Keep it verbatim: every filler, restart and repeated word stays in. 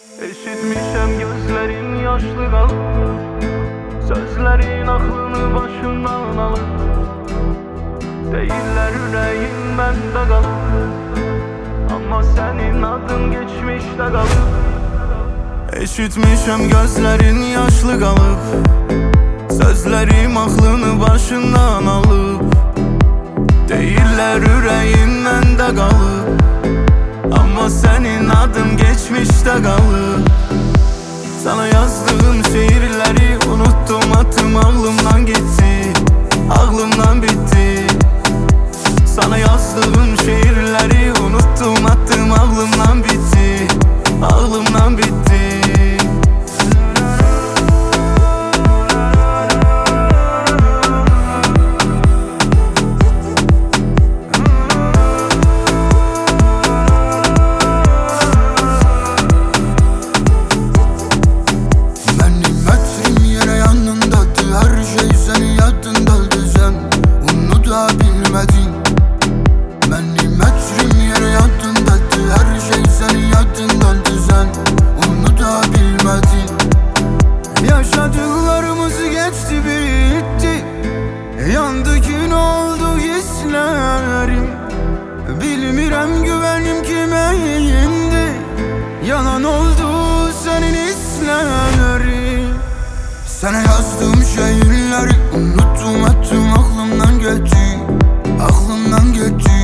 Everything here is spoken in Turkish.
Eşitmişem gözlerin yaşlı kalıp, sözlerin aklını başından alıp, değiller yüreğin bende kalıp, ama senin adın geçmişte kalıp. Eşitmişem gözlerin yaşlı kalıp, sözlerim aklını başından alıp, değiller yüreğin bende kalıp, ama senin adın geçmişte kalıp. Sana yazdığım şiirleri unuttum, attım, aklımdan gitti, aklımdan bitti. Sana yazdığım şiirleri unuttum, attım, aklımdan bitti, aklımdan bitti. Yaşadıklarımız geçti bitti, yandı gün oldu hislerim. Bilmirem güvenim kime indi, yalan oldu senin hislerin. Sana yazdığım şiirleri unuttum, attım, aklımdan gitti, aklımdan gitti.